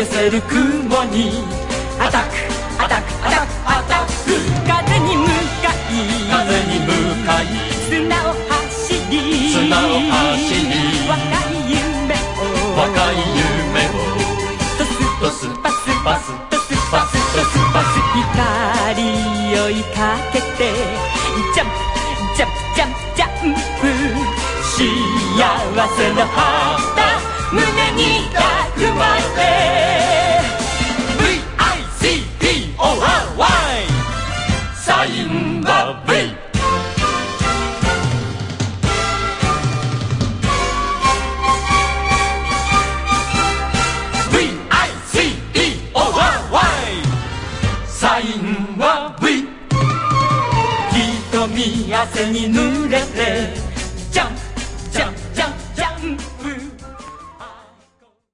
寄せる雲にアタックアタックアタックアタック、風に向かい砂を走り若い夢をトスパスパストスパストスパス、光追いかけてジャンプジャンプジャンプジャンプ、幸せの旗胸に抱くまで VICTORY サインは V。 サインは V。 瞳汗に濡れて